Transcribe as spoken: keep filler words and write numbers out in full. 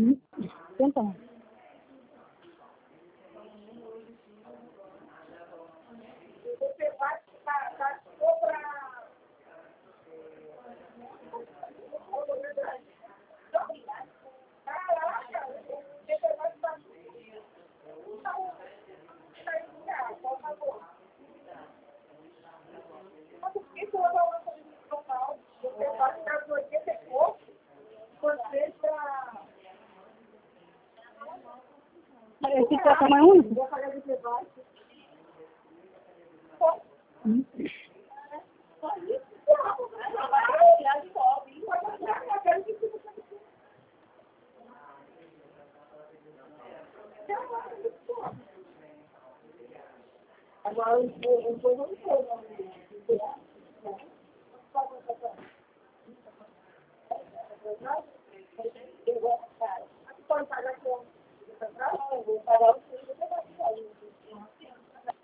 Tenta. Você vai para Esse é tamanho único? Hum. Agora, eu vou não sei. Eu vou pagar com